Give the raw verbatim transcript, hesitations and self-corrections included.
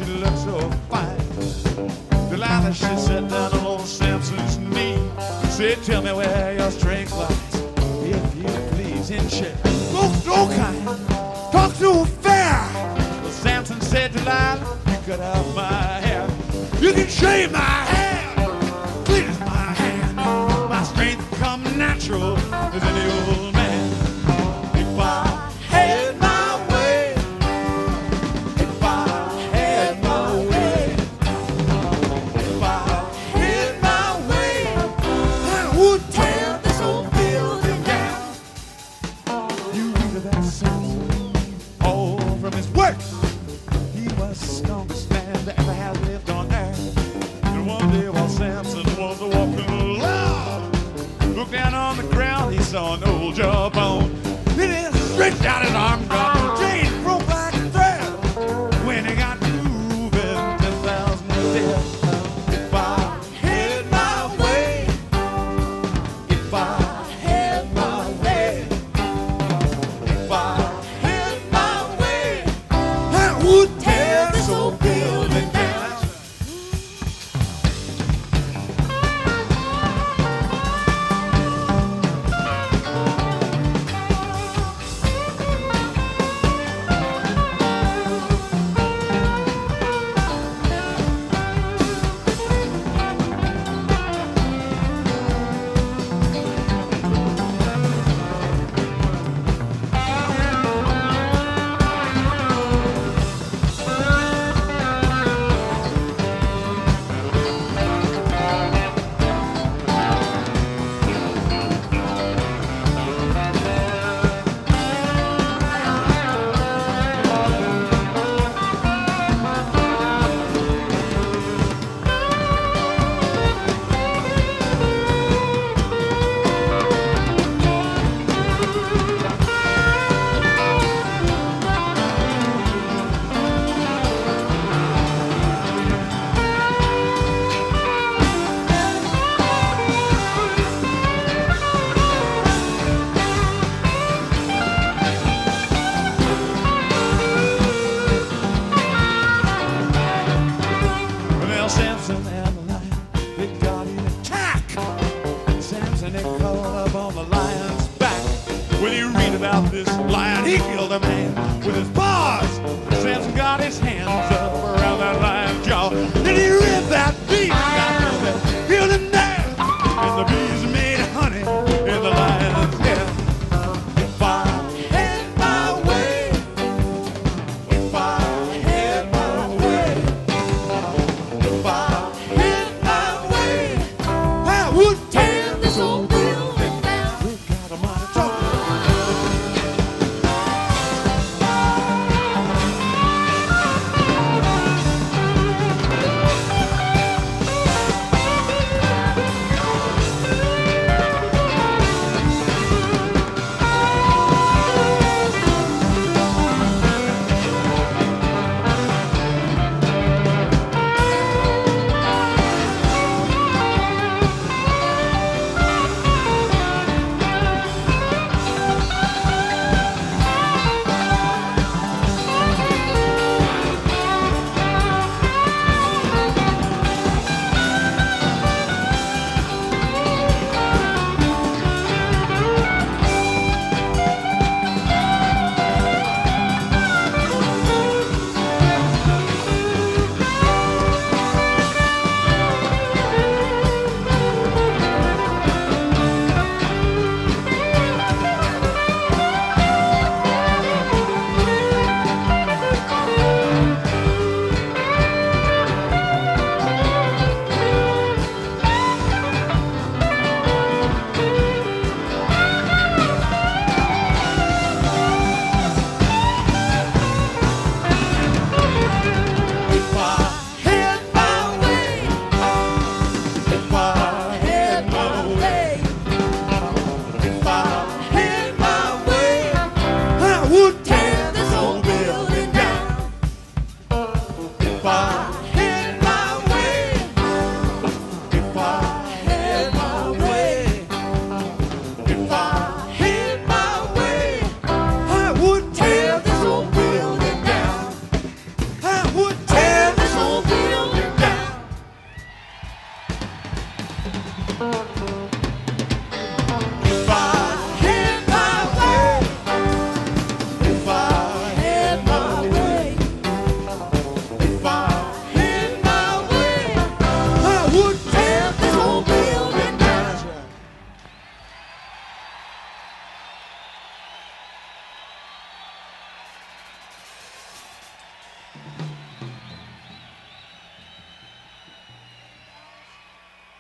looked so fine. Delilah, she sat down on old Samson's knee. Said, tell me where your strength lies, if you please. And she spoke so kind, talk so fair. Well, Samson said, Delilah, you cut out my hair. You can shave my hair, clean as my hand. My strength come natural as any old man. If I had my way, if I had my way, if I had my way, I would tear this old building down. You read of that Samson, all from his work. He was the strongest man that ever has lived on earth. And one day while Samson was walking along, looked down on the ground, he saw an old jawbone. Then he stretched out his arm, dropped the chain, broke like a thread. When he got moving, ten thousand was dead. If I had my way, if I had my way, if I had my way, I would tear this old building down.